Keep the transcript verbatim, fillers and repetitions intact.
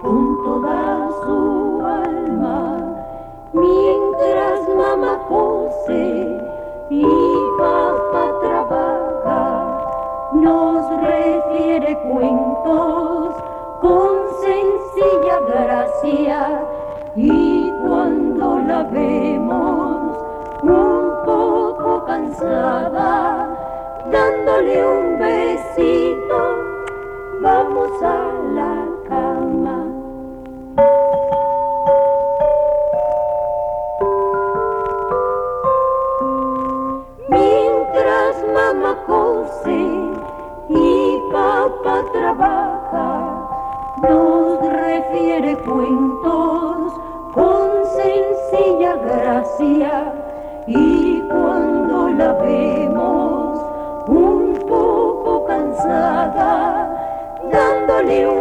con toda su alma, mientras mamá cose y papá trabaja, nos refiere cuentos con sencilla gracia, y cuando la vemos un poco cansada, dándole un besito, vamos a la cama. Mientras mamá cose y papá trabaja, nos refiere cuentos con sencilla gracia, y cuando la vemos un poco cansada, dándole